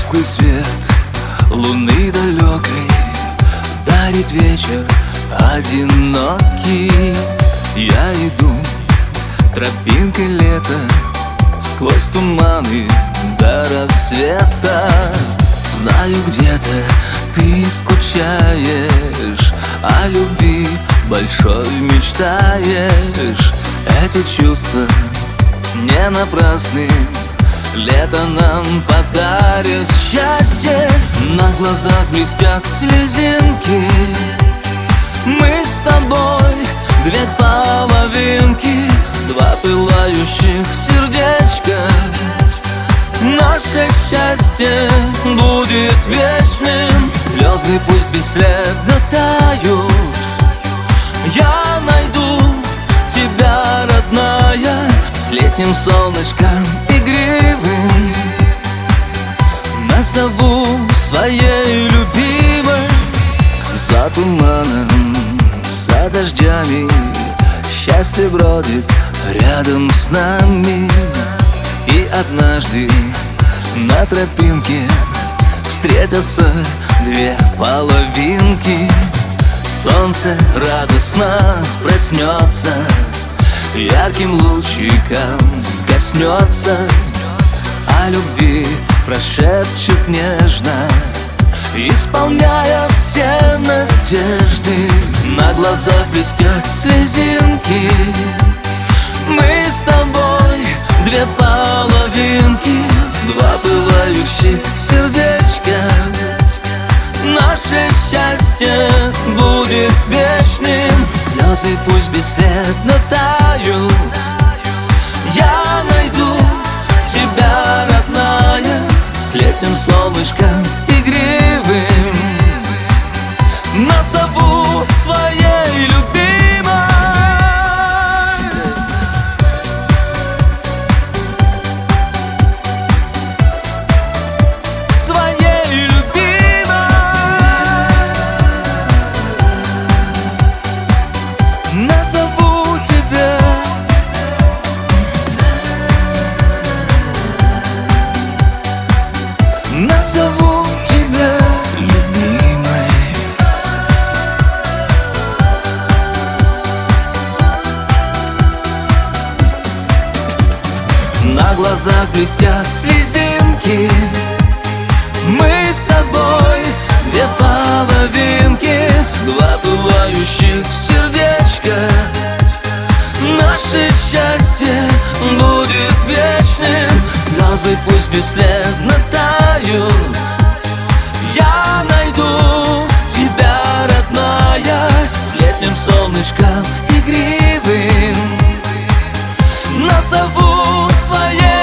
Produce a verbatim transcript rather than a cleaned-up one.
тусклый свет луны далекой дарит вечер одинокий. Я иду тропинкой лета сквозь туманы до рассвета. Знаю, где-то ты скучаешь, о любви большой мечтаешь. Эти чувства не напрасны, лето нам подарит счастье. На глазах блестят слезинки, мы с тобой две половинки, два пылающих сердечка. Наше счастье будет вечным, слезы пусть бесследно тают. Я найду тебя, родная, с летним солнышком игривым. Назову своей любимой. За туманом, за дождями счастье бродит рядом с нами. И однажды на тропинке встретятся две половинки. Солнце радостно проснется, ярким лучиком коснется, о любви прошепчет нежно, исполняя все надежды. На глазах блестят слезинки, мы с тобой две половинки, два пылающих сердечка. Наше счастье будет вечным, слезы пусть бесследно тают. Я найду тебя, родная, с летним солнышком игривым. Назову своей любимой. Своей любимой. Назову тебя. Назову тебя любимой. На глазах блестят слезинки, мы с тобой две половинки, два пылающих сердечка. Наше счастье будет вечным, слезы пусть бесследно тают. Я найду тебя, родная, с летним солнышком игривым. Назову своей